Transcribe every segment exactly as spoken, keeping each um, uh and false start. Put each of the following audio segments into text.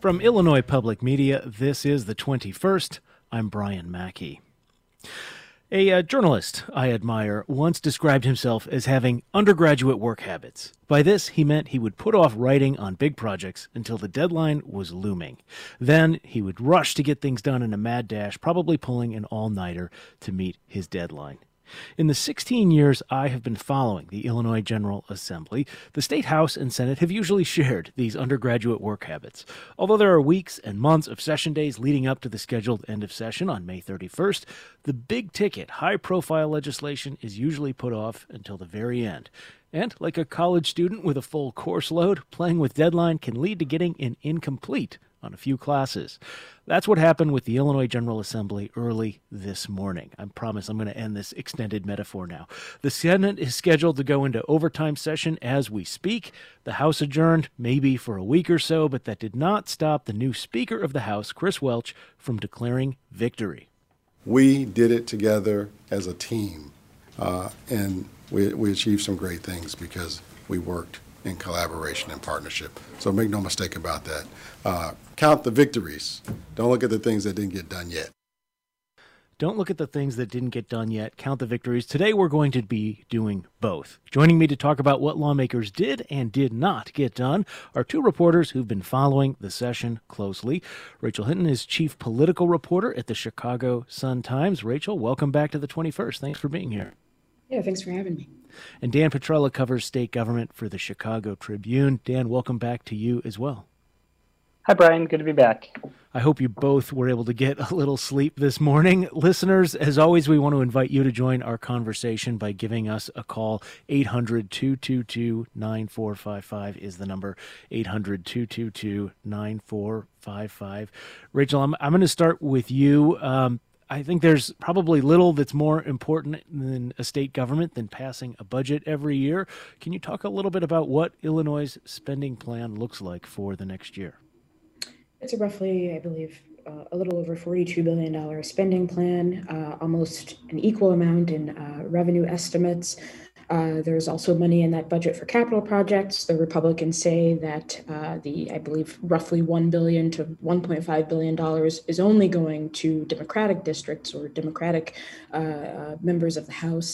From Illinois Public Media, this is the twenty-first. I'm Brian Mackey. A uh, journalist I admire once described himself as having undergraduate work habits. By this, he meant he would put off writing on big projects until the deadline was looming. Then he would rush to get things done in a mad dash, probably pulling an all-nighter to meet his deadline. In the sixteen years I have been following the Illinois General Assembly, the State House and Senate have usually shared these undergraduate work habits. Although there are weeks and months of session days leading up to the scheduled end of session on May thirty-first, the big-ticket, high-profile legislation is usually put off until the very end. And, like a college student with a full course load, playing with deadline can lead to getting an incomplete on a few classes. That's what happened with the Illinois General Assembly early this morning. I promise I'm going to end this extended metaphor now. The Senate is scheduled to go into overtime session as we speak. The House adjourned maybe for a week or so, but that did not stop the new Speaker of the House, Chris Welch, from declaring victory. We did it together as a team, uh, and we, we achieved some great things because we worked in collaboration and partnership. So make no mistake about that. Uh, count the victories. Don't look at the things that didn't get done yet. Don't look at the things that didn't get done yet. Count the victories. Today we're going to be doing both. Joining me to talk about what lawmakers did and did not get done are two reporters who've been following the session closely. Rachel Hinton is chief political reporter at the Chicago Sun-Times. Rachel, welcome back to the twenty-first. Thanks for being here. Yeah, thanks for having me. And Dan Petrella covers state government for the Chicago Tribune. Dan, welcome back to you as well. Hi, Brian. Good to be back. I hope you both were able to get a little sleep this morning. Listeners, as always, we want to invite you to join our conversation by giving us a call. eight hundred, two two two, nine four five five is the number. eight hundred, two two two, nine four five five. Rachel, I'm, I'm going to start with you. Um, I think there's probably little that's more important than a state government than passing a budget every year. Can you talk a little bit about what Illinois' spending plan looks like for the next year? It's a roughly, I believe, uh, a little over forty-two billion dollars spending plan, uh, almost an equal amount in uh, revenue estimates. Uh, there's also money in that budget for capital projects. The Republicans say that uh, the, I believe, roughly one billion dollars to one point five billion dollars is only going to Democratic districts or Democratic uh, uh, members of the House.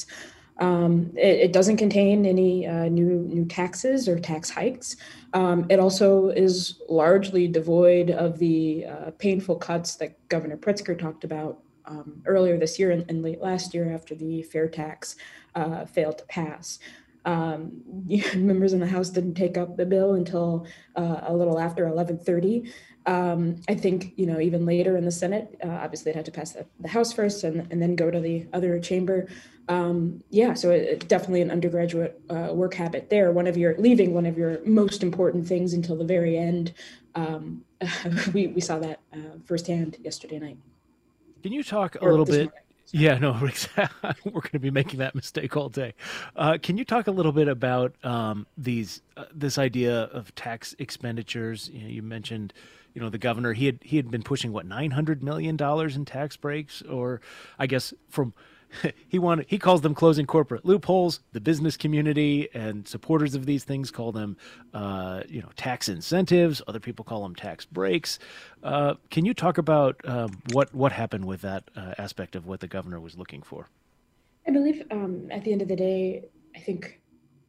Um, it, it doesn't contain any uh, new new taxes or tax hikes. Um, it also is largely devoid of the uh, painful cuts that Governor Pritzker talked about um, earlier this year and, and late last year after the fair tax uh, failed to pass. Um, members in the House didn't take up the bill until uh, a little after eleven thirty. Um, I think, you know, even later in the Senate, uh, obviously it had to pass the, the House first and, and then go to the other chamber. Um, yeah, so it, it definitely an undergraduate uh, work habit there. One of your leaving one of your most important things until the very end. Um, we we saw that uh, firsthand yesterday night. Can you talk a Or little this bit? morning. Yeah, no, we're going to be making that mistake all day. Uh, can you talk a little bit about um, these uh, this idea of tax expenditures? You know, you mentioned, you know, the governor, he had he had been pushing what nine hundred million dollars in tax breaks, or I guess from he wanted he calls them closing corporate loopholes. The business community and supporters of these things call them, uh, you know, tax incentives. Other people call them tax breaks. Uh, can you talk about um, what what happened with that uh, aspect of what the governor was looking for? I believe um, at the end of the day, I think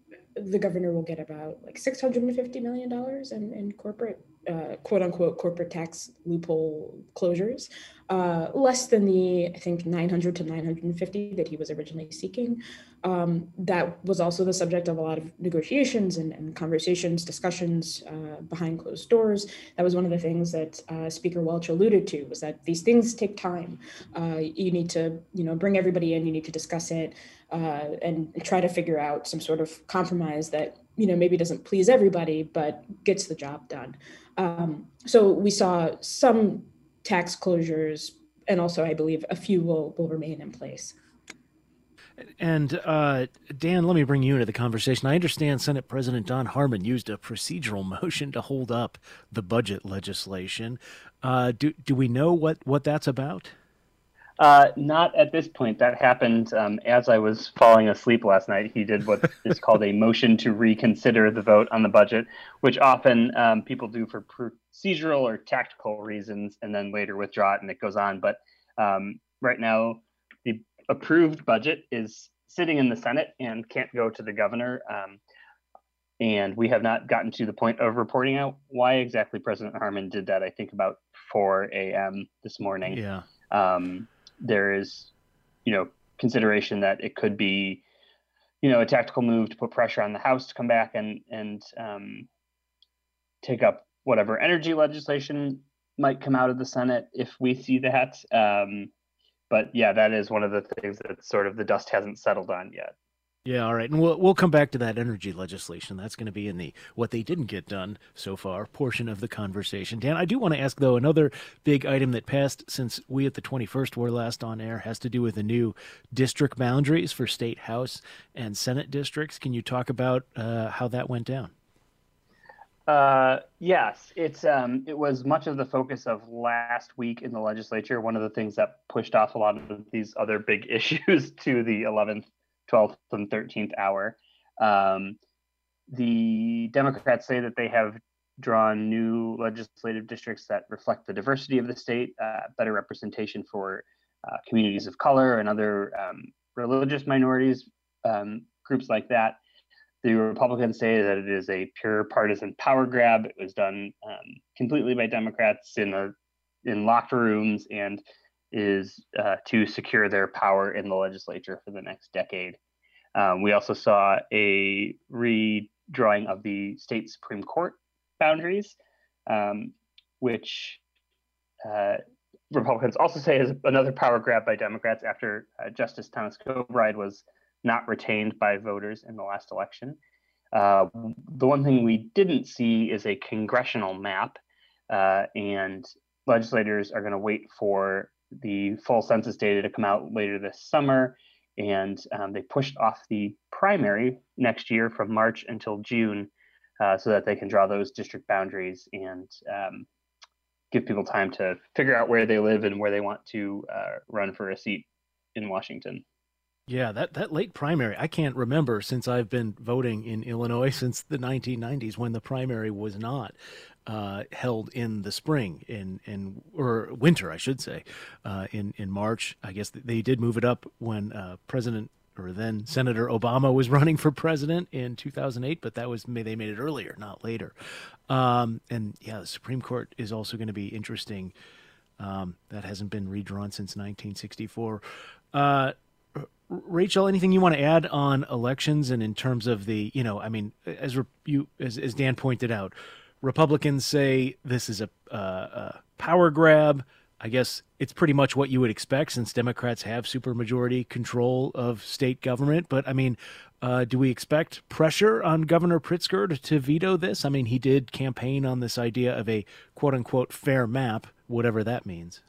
the governor will get about like six hundred fifty million dollars in, in corporate, uh, quote unquote, corporate tax loophole closures, uh, less than the, I think, nine hundred to nine hundred fifty that he was originally seeking. Um, that was also the subject of a lot of negotiations and, and conversations, discussions uh, behind closed doors. That was one of the things that uh, Speaker Welch alluded to, was that these things take time. Uh, you need to, you know, bring everybody in, you need to discuss it. Uh, and try to figure out some sort of compromise that, you know, maybe doesn't please everybody, but gets the job done. Um, so we saw some tax closures, and also I believe a few will, will remain in place. And uh, Dan, let me bring you into the conversation. I understand Senate President Don Harmon used a procedural motion to hold up the budget legislation. Uh, do do we know what, what that's about? Uh, not at this point. That happened um, as I was falling asleep last night. He did what is called a motion to reconsider the vote on the budget, which often um, people do for procedural or tactical reasons, and then later withdraw it, and it goes on. But um, right now, the approved budget is sitting in the Senate and can't go to the governor. Um, and we have not gotten to the point of reporting out why exactly President Harmon did that. I think about four a.m. this morning. Yeah. Um, there is, you know, consideration that it could be, you know, a tactical move to put pressure on the House to come back and and um, take up whatever energy legislation might come out of the Senate if we see that. Um, but yeah, that is one of the things that sort of the dust hasn't settled on yet. Yeah, all right. And we'll we'll come back to that energy legislation. That's going to be in the what they didn't get done so far portion of the conversation. Dan, I do want to ask, though, another big item that passed since we at the twenty-first were last on air has to do with the new district boundaries for state House and Senate districts. Can you talk about uh, how that went down? Uh, yes, it's um, it was much of the focus of last week in the legislature. One of the things that pushed off a lot of these other big issues to the eleventh, twelfth, and thirteenth hour. Um, the Democrats say that they have drawn new legislative districts that reflect the diversity of the state, uh, better representation for uh, communities of color and other um, religious minorities, um, groups like that. The Republicans say that it is a pure partisan power grab. It was done um, completely by Democrats in a, in locked rooms and is uh, to secure their power in the legislature for the next decade. Um, we also saw a redrawing of the state Supreme Court boundaries, um, which uh, Republicans also say is another power grab by Democrats after uh, Justice Thomas Kilbride was not retained by voters in the last election. Uh, the one thing we didn't see is a congressional map, uh, and legislators are going to wait for the full census data to come out later this summer. And um, they pushed off the primary next year from March until June uh, so that they can draw those district boundaries and um, give people time to figure out where they live and where they want to uh, run for a seat in Washington. Yeah, that, that late primary, I can't remember since I've been voting in Illinois since the nineteen nineties when the primary was not uh, held in the spring, in, in or winter, I should say, uh, in, in March. I guess they did move it up when uh, President or then Senator Obama was running for president in two thousand eight, but that was they made it earlier, not later. Um, and yeah, the Supreme Court is also going to be interesting. Um, that hasn't been redrawn since nineteen sixty-four. Uh, Rachel, anything you want to add on elections and in terms of the, you know, I mean, as you as, as Dan pointed out, Republicans say this is a, uh, a power grab. I guess it's pretty much what you would expect since Democrats have supermajority control of state government. But I mean, uh, do we expect pressure on Governor Pritzker to, to veto this? I mean, he did campaign on this idea of a quote unquote fair map, whatever that means.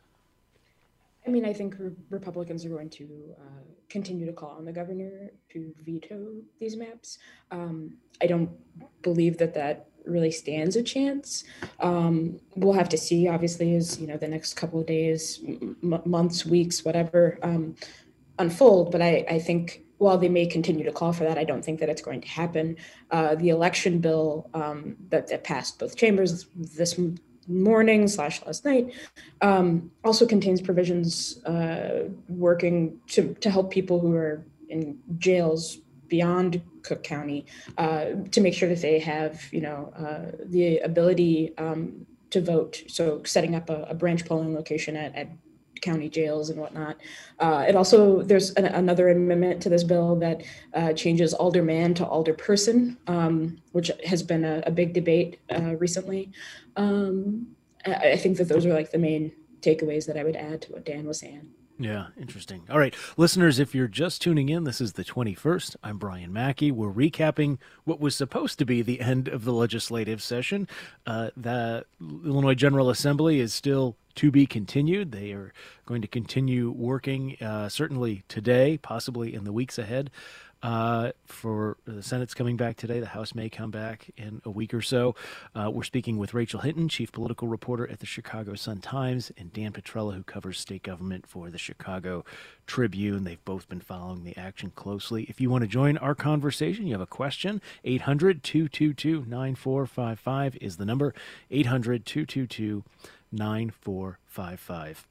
I mean, I think re- Republicans are going to uh, continue to call on the governor to veto these maps. Um, I don't believe that that really stands a chance. Um, we'll have to see, obviously, as you know, the next couple of days, m- months, weeks, whatever, um, unfold. But I, I think while they may continue to call for that, I don't think that it's going to happen. Uh, the election bill um, that, that passed both chambers this morning slash last night um, also contains provisions uh, working to, to help people who are in jails beyond Cook County uh, to make sure that they have, you know, uh, the ability um, to vote. So setting up a, a branch polling location at, at county jails and whatnot. Uh, it also, there's an, another amendment to this bill that uh, changes alderman to alderperson, um, which has been a, a big debate uh, recently. Um, I, I think that those are like the main takeaways that I would add to what Dan was saying. Yeah, interesting. All right, listeners, if you're just tuning in, this is the twenty-first. I'm Brian Mackey. We're recapping what was supposed to be the end of the legislative session. Uh, the Illinois General Assembly is still to be continued. They are going to continue working uh, certainly today, possibly in the weeks ahead. Uh, for the Senate's coming back today. The House may come back in a week or so. Uh, we're speaking with Rachel Hinton, chief political reporter at the Chicago Sun-Times, and Dan Petrella, who covers state government for the Chicago Tribune. They've both been following the action closely. If you want to join our conversation, you have a question, eight hundred, two two two, nine four five five is the number, eight hundred, two two two, nine four five five.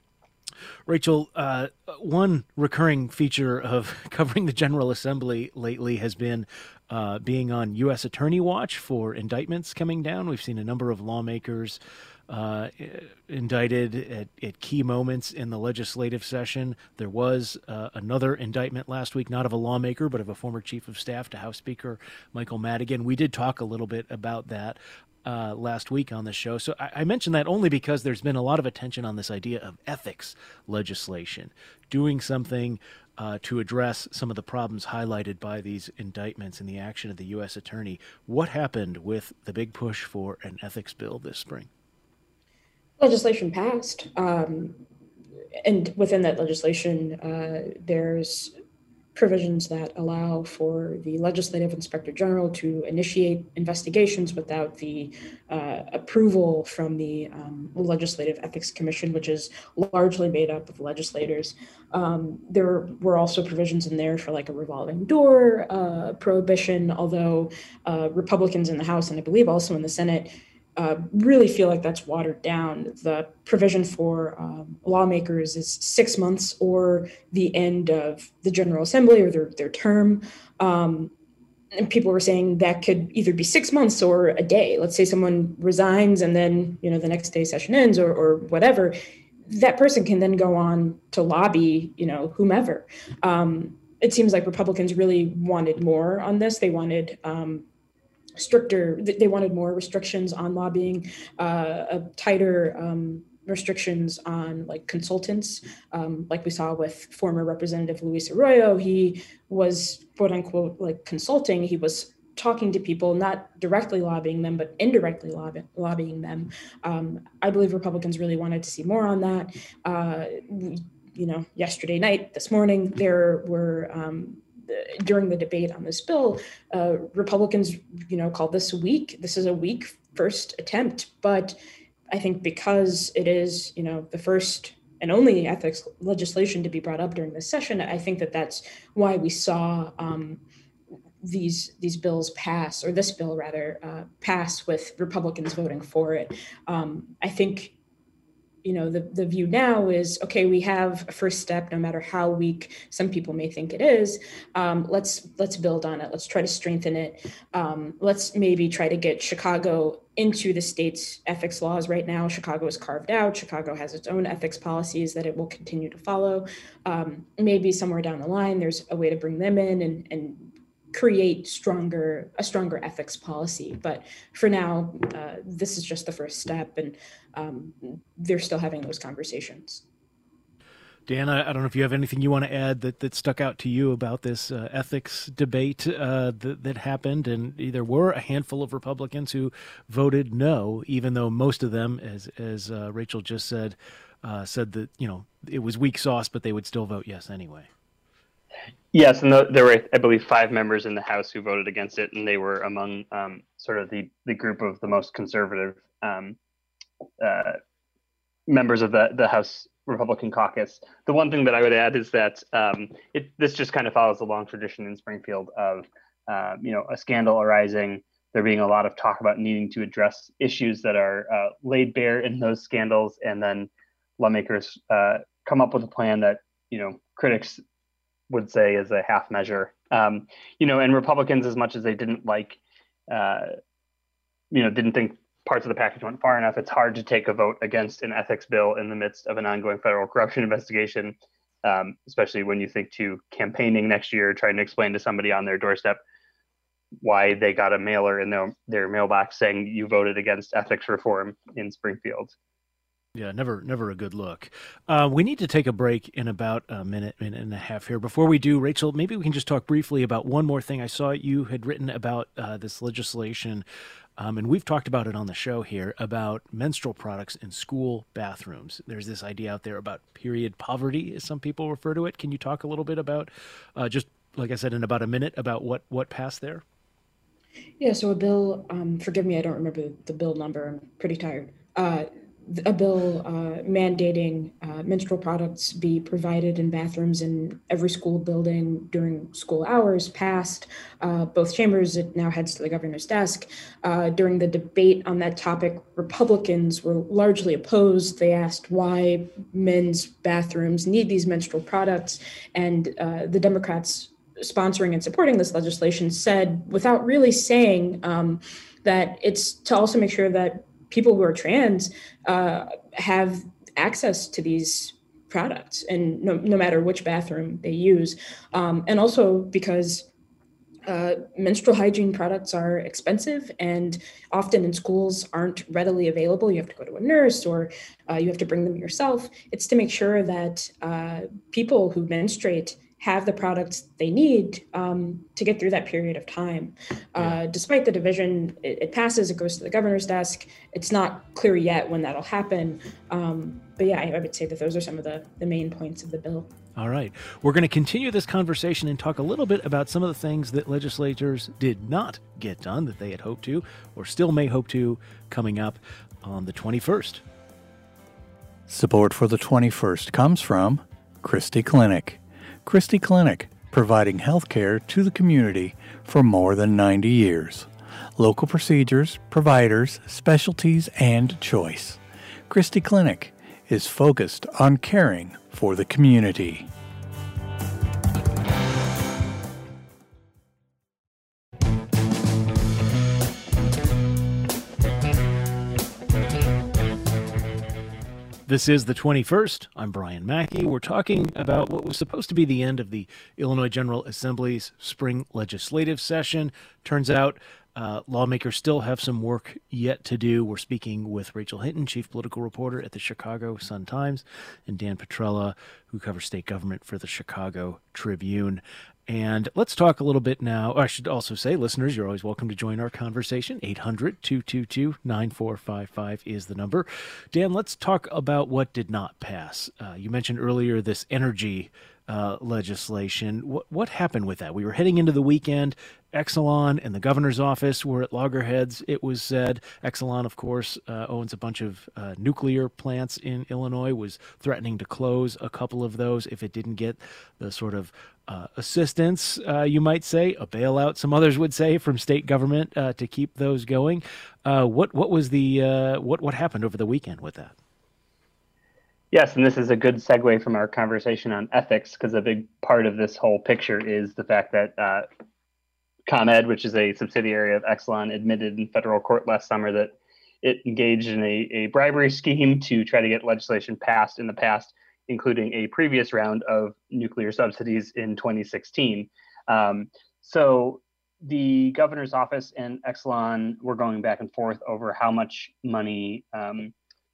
Rachel, uh, one recurring feature of covering the General Assembly lately has been uh, being on U S Attorney watch for indictments coming down. We've seen a number of lawmakers uh, indicted at, at key moments in the legislative session. There was uh, another indictment last week, not of a lawmaker, but of a former chief of staff to House Speaker Michael Madigan. We did talk a little bit about that Uh, last week on the show. So I, I mentioned that only because there's been a lot of attention on this idea of ethics legislation, doing something uh, to address some of the problems highlighted by these indictments and the action of the U S attorney. What happened with the big push for an ethics bill this spring? Legislation passed. Um, and within that legislation, uh, there's provisions that allow for the legislative inspector general to initiate investigations without the uh, approval from the um, legislative ethics commission, which is largely made up of legislators. Um, there were also provisions in there for like a revolving door uh, prohibition, although uh, Republicans in the House and I believe also in the Senate Uh, really feel like that's watered down. The provision for um, lawmakers is six months or the end of the General Assembly or their, their term. Um, and people were saying that could either be six months or a day. Let's say someone resigns and then, you know, the next day session ends or, or whatever. That person can then go on to lobby, you know, whomever. Um, it seems like Republicans really wanted more on this. They wanted um, stricter, they wanted more restrictions on lobbying, uh, a tighter um, restrictions on like consultants, um, like we saw with former Representative Luis Arroyo. He was quote unquote like consulting. He was talking to people, not directly lobbying them, but indirectly lobby, lobbying them. Um, I believe Republicans really wanted to see more on that. Uh, you know, yesterday night, this morning, there were um, during the debate on this bill, uh, Republicans, you know, called this weak. This is a weak first attempt, but I think because it is, you know, the first and only ethics legislation to be brought up during this session, I think that that's why we saw um, these these bills pass, or this bill rather, uh, pass with Republicans voting for it. Um, I think, you know, the, the view now is, okay, we have a first step, no matter how weak some people may think it is. Um, let's let's build on it. Let's try to strengthen it. Um, let's maybe try to get Chicago into the state's ethics laws. Right now, Chicago is carved out. Chicago has its own ethics policies that it will continue to follow. Um, maybe somewhere down the line, there's a way to bring them in and, and create stronger a stronger ethics policy. But for now, uh, this is just the first step, and um, they're still having those conversations. Dan, I, I don't know if you have anything you want to add that, that stuck out to you about this uh, ethics debate uh, that, that happened. And there were a handful of Republicans who voted no, even though most of them, as as uh, Rachel just said, uh, said that, you know, it was weak sauce, but they would still vote yes anyway. Yes, and the, there were, I believe, five members in the House who voted against it, and they were among um, sort of the, the group of the most conservative um, uh, members of the, the House Republican caucus. The one thing that I would add is that um, it, this just kind of follows a long tradition in Springfield of, uh, you know, a scandal arising, there being a lot of talk about needing to address issues that are uh, laid bare in those scandals, and then lawmakers uh, come up with a plan that, you know, critics would say is a half measure. Um, you know, and Republicans, as much as they didn't like, uh, you know, didn't think parts of the package went far enough, it's hard to take a vote against an ethics bill in the midst of an ongoing federal corruption investigation, um, especially when you think to campaigning next year, trying to explain to somebody on their doorstep why they got a mailer in their, their mailbox saying you voted against ethics reform in Springfield. Yeah, never never a good look. Uh, we need to take a break in about a minute, minute and a half here. Before we do, Rachel, maybe we can just talk briefly about one more thing. I saw you had written about uh, this legislation, um, and we've talked about it on the show here, about menstrual products in school bathrooms. There's this idea out there about period poverty, as some people refer to it. Can you talk a little bit about uh, just like I said, in about a minute about what, what passed there? Yeah, so a bill, um, forgive me, I don't remember the bill number. I'm pretty tired. Uh, a bill uh, mandating uh, menstrual products be provided in bathrooms in every school building during school hours passed. Uh, both chambers, it now heads to the governor's desk. Uh, during the debate on that topic, Republicans were largely opposed. They asked why men's bathrooms need these menstrual products, and uh, the Democrats sponsoring and supporting this legislation said, without really saying, um, that it's to also make sure that people who are trans uh, have access to these products, and no, no matter which bathroom they use. Um, and also because uh, menstrual hygiene products are expensive and often in schools aren't readily available. You have to go to a nurse, or uh, you have to bring them yourself. It's to make sure that uh, people who menstruate have the products they need um, to get through that period of time. Uh, despite the division, it, it passes, it goes to the governor's desk. It's not clear yet when that'll happen. Um, but yeah, I, I would say that those are some of the, the main points of the bill. All right. We're going to continue this conversation and talk a little bit about some of the things that legislators did not get done that they had hoped to, or still may hope to, coming up on the twenty-first. Support for the twenty-first comes from Christie Clinic. Christie Clinic, providing health care to the community for more than ninety years. Local procedures, providers, specialties, and choice. Christie Clinic is focused on caring for the community. This is the twenty-first. I'm Brian Mackey. We're talking about what was supposed to be the end of the Illinois General Assembly's spring legislative session. Turns out uh, lawmakers still have some work yet to do. We're speaking with Rachel Hinton, chief political reporter at the Chicago Sun-Times, and Dan Petrella, who covers state government for the Chicago Tribune. And let's talk a little bit now. I should also say, listeners, you're always welcome to join our conversation. eight hundred, two two two, nine four five five is the number. Dan, let's talk about what did not pass. Uh, you mentioned earlier this energy uh, legislation. What, what happened with that? We were heading into the weekend. Exelon and the governor's office were at loggerheads, it was said. Exelon, of course, uh, owns a bunch of uh, nuclear plants in Illinois, was threatening to close a couple of those if it didn't get the sort of uh, assistance, uh, you might say, a bailout, some others would say, from state government uh, to keep those going. Uh, what what was the uh, what what happened over the weekend with that? Yes, and this is a good segue from our conversation on ethics, because a big part of this whole picture is the fact that uh, ComEd, which is a subsidiary of Exelon, admitted in federal court last summer that it engaged in a, a bribery scheme to try to get legislation passed in the past, including a previous round of nuclear subsidies in twenty sixteen. Um, so the governor's office and Exelon were going back and forth over how much money um,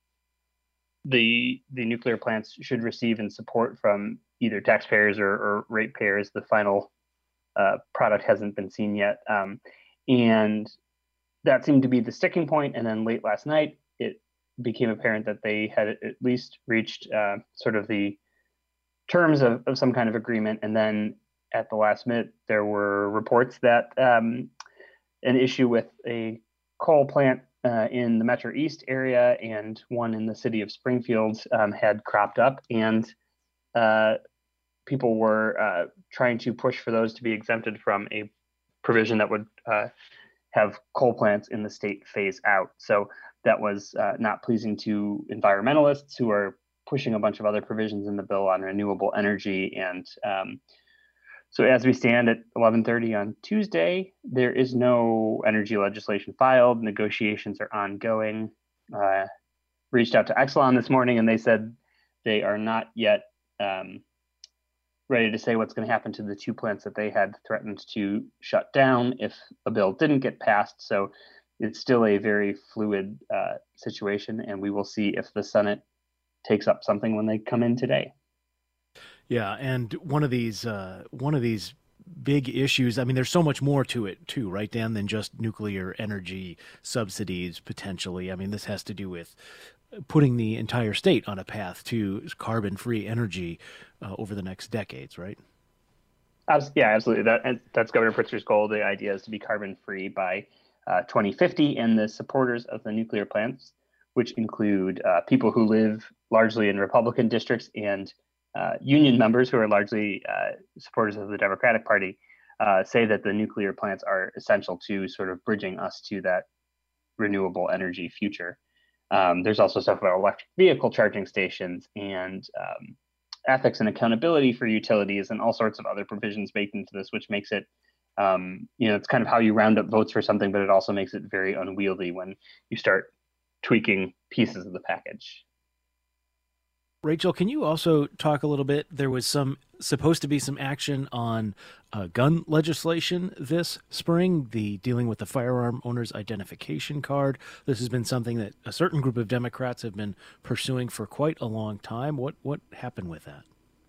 the the nuclear plants should receive in support from either taxpayers or, or ratepayers. The final uh, product hasn't been seen yet. Um, and that seemed to be the sticking point. And then late last night, it became apparent that they had at least reached uh, sort of the terms of, of some kind of agreement. And then at the last minute, there were reports that um, an issue with a coal plant uh, in the Metro East area and one in the city of Springfield um, had cropped up, and uh, people were uh, trying to push for those to be exempted from a provision that would uh, have coal plants in the state phase out. So that was uh, not pleasing to environmentalists who are pushing a bunch of other provisions in the bill on renewable energy. And um, so as we stand at eleven thirty on Tuesday, there is no energy legislation filed. Negotiations are ongoing. Uh, reached out to Exelon this morning, and they said they are not yet um, ready to say what's going to happen to the two plants that they had threatened to shut down if a bill didn't get passed. So it's still a very fluid uh, situation, and we will see if the Senate takes up something when they come in today. Yeah, and one of these uh, one of these big issues, I mean, there's so much more to it too, right, Dan, than just nuclear energy subsidies potentially. I mean, this has to do with putting the entire state on a path to carbon-free energy uh, over the next decades, right? Abs- yeah, absolutely. That and that's Governor Pritzker's goal. The idea is to be carbon free by uh, twenty fifty, and the supporters of the nuclear plants, which include uh, people who live largely in Republican districts and uh, union members who are largely uh, supporters of the Democratic Party, uh, say that the nuclear plants are essential to sort of bridging us to that renewable energy future. Um, there's also stuff about electric vehicle charging stations and um, ethics and accountability for utilities and all sorts of other provisions baked into this, which makes it, um, you know, it's kind of how you round up votes for something, but it also makes it very unwieldy when you start tweaking pieces of the package. Rachel, can you also talk a little bit? There was some supposed to be some action on uh, gun legislation this spring, the dealing with the firearm owner's identification card. This has been something that a certain group of Democrats have been pursuing for quite a long time. What what happened with that?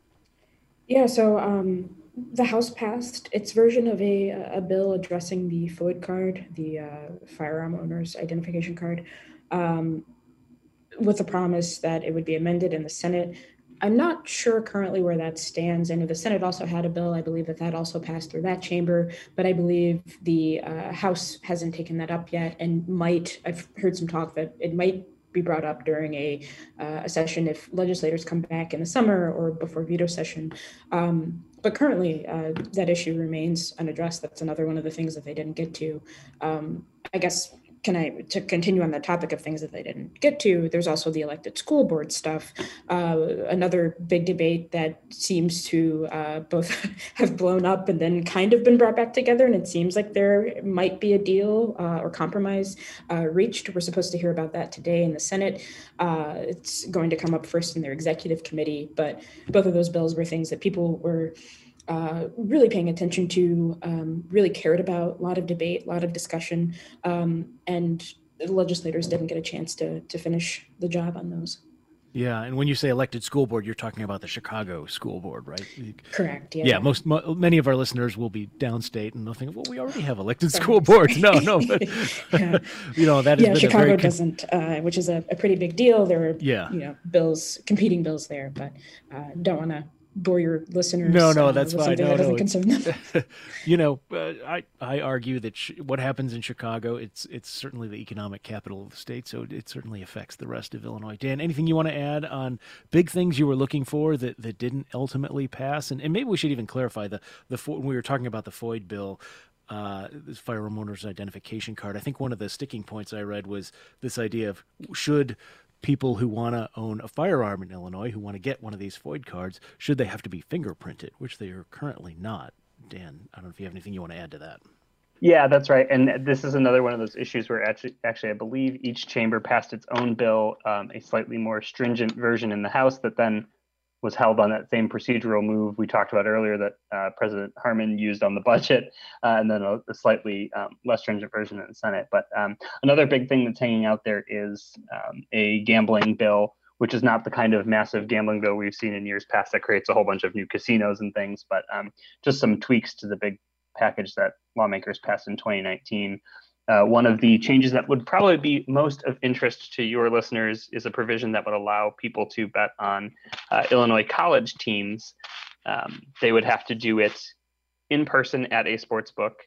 Yeah, so um, the House passed its version of a, a bill addressing the FOID card, the uh, firearm owner's identification card. Um, with the promise that it would be amended in the Senate. I'm not sure currently where that stands. I know the Senate also had a bill. I believe that that also passed through that chamber, but I believe the uh, House hasn't taken that up yet and might, I've heard some talk that it might be brought up during a, uh, a session if legislators come back in the summer or before veto session. Um, but currently, uh, that issue remains unaddressed. That's another one of the things that they didn't get to. Um, I guess can I, to continue on the topic of things that they didn't get to, there's also the elected school board stuff. Uh, another big debate that seems to uh, both have blown up and then kind of been brought back together. And it seems like there might be a deal uh, or compromise uh, reached. We're supposed to hear about that today in the Senate. Uh, it's going to come up first in their executive committee, but both of those bills were things that people were Uh, really paying attention to, um, really cared about, a lot of debate, a lot of discussion, um, and the legislators didn't get a chance to to finish the job on those. Yeah, and when you say elected school board, you're talking about the Chicago school board, right? Correct. Yeah. Yeah, most mo- many of our listeners will be downstate and they'll think, well, we already have elected school boards. No, no, but yeah. you know that has yeah, been Chicago a very con- doesn't, uh, which is a, a pretty big deal. There were yeah, you know bills, competing bills there, but uh, don't want to bore your listeners. No, no, uh, that's with fine. something No, that doesn't no, concern them. you know, uh, I I argue that sh- what happens in Chicago, it's it's certainly the economic capital of the state, so it certainly affects the rest of Illinois. Dan, anything you want to add on big things you were looking for that, that didn't ultimately pass? And and maybe we should even clarify the the when we were talking about the FOID bill. Uh, this firearm owner's identification card. I think one of the sticking points I read was this idea of should people who want to own a firearm in Illinois, who want to get one of these FOID cards, should they have to be fingerprinted, which they are currently not. Dan, I don't know if you have anything you want to add to that. Yeah, that's right. And this is another one of those issues where actually, actually I believe each chamber passed its own bill, um, a slightly more stringent version in the House that then was held on that same procedural move we talked about earlier that uh, President Harmon used on the budget, uh, and then a, a slightly um, less stringent version in the Senate. But um, another big thing that's hanging out there is um, a gambling bill, which is not the kind of massive gambling bill we've seen in years past that creates a whole bunch of new casinos and things, but um, just some tweaks to the big package that lawmakers passed in twenty nineteen. Uh, one of the changes that would probably be most of interest to your listeners is a provision that would allow people to bet on uh, Illinois college teams. Um, they would have to do it in person at a sports book.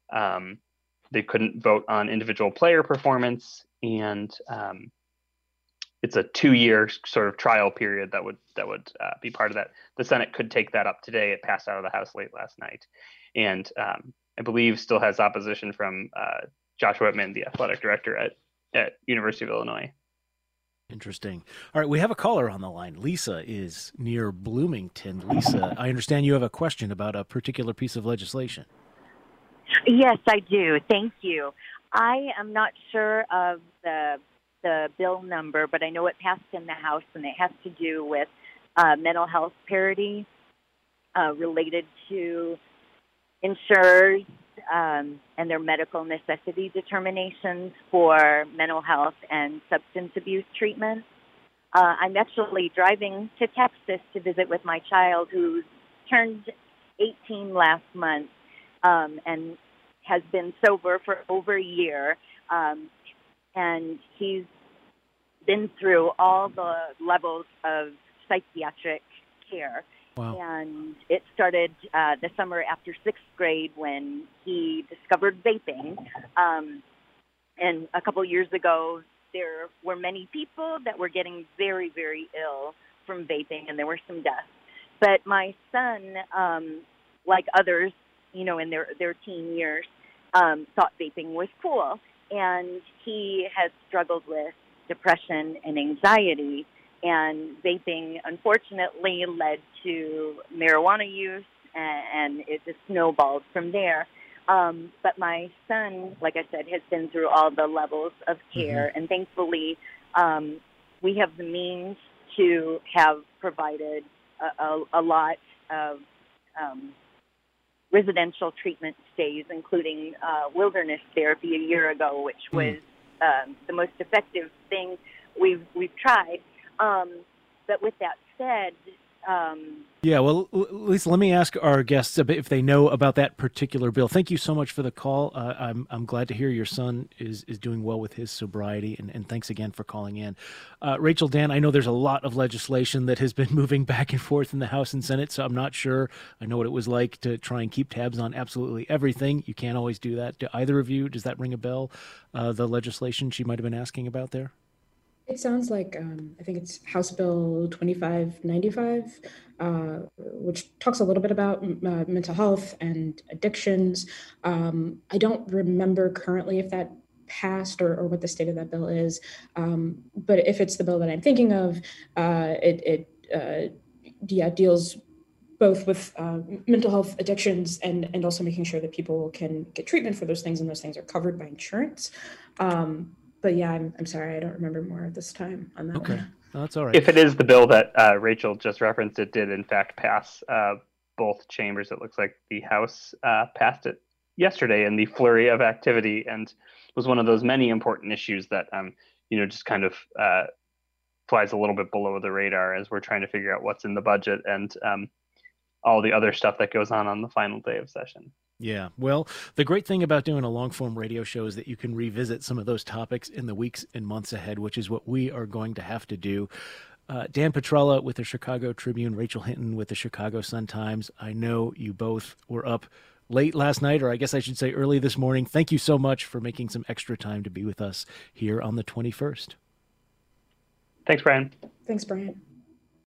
Um, they couldn't vote on individual player performance, and um, it's a two-year sort of trial period that would that would uh, be part of that. The Senate could take that up today. It passed out of the House late last night, and um, I believe still has opposition from uh, Josh Whitman, the athletic director at, at University of Illinois. Interesting. All right, we have a caller on the line. Lisa is near Bloomington. Lisa, I understand you have a question about a particular piece of legislation. Yes, I do. Thank you. I am not sure of the the bill number, but I know it passed in the House, and it has to do with uh, mental health parity uh, related to insurers um, and their medical necessity determinations for mental health and substance abuse treatment. Uh, I'm actually driving to Texas to visit with my child who turned eighteen last month um, and has been sober for over a year. Um, and he's been through all the levels of psychiatric care. Wow. And it started uh, the summer after sixth grade when he discovered vaping. Um, and a couple years ago, there were many people that were getting very, very ill from vaping, and there were some deaths. But my son, um, like others, you know, in their, their teen years, um, thought vaping was cool. And he has struggled with depression and anxiety. And vaping, unfortunately, led to marijuana use, and, and it just snowballed from there. Um, but my son, like I said, has been through all the levels of care, mm-hmm. and thankfully um, we have the means to have provided a, a, a lot of um, residential treatment stays, including uh, wilderness therapy a year ago, which was mm. um, the most effective thing we've we've tried. Um, but with that said, um, yeah, well, Lisa, let me ask our guests a bit if they know about that particular bill. Thank you so much for the call. Uh, I'm I'm glad to hear your son is is doing well with his sobriety, and, and thanks again for calling in. Uh, Rachel, Dan, I know there's a lot of legislation that has been moving back and forth in the House and Senate, so I'm not sure I know what it was like to try and keep tabs on absolutely everything. You can't always do that. Do either of you, does that ring a bell, uh, the legislation she might have been asking about there? It sounds like, um, I think it's House Bill twenty-five ninety-five, uh, which talks a little bit about uh, mental health and addictions. Um, I don't remember currently if that passed or, or what the state of that bill is. Um, but if it's the bill that I'm thinking of, uh, it, it uh, yeah, deals both with uh, mental health addictions and, and also making sure that people can get treatment for those things, and those things are covered by insurance. Um, But yeah, I'm I'm sorry, I don't remember more at this time on that okay. one. No, that's all right. If it is the bill that uh, Rachel just referenced, it did in fact pass uh, both chambers. It looks like the House uh, passed it yesterday in the flurry of activity, and was one of those many important issues that um, you know just kind of uh, flies a little bit below the radar as we're trying to figure out what's in the budget and um, all the other stuff that goes on on the final day of session. Yeah, well, the great thing about doing a long-form radio show is that you can revisit some of those topics in the weeks and months ahead, which is what we are going to have to do. Uh, Dan Petrella with the Chicago Tribune, Rachel Hinton with the Chicago Sun-Times. I know you both were up late last night, or I guess I should say early this morning. Thank you so much for making some extra time to be with us here on the twenty-first. Thanks, Brian. Thanks, Brian.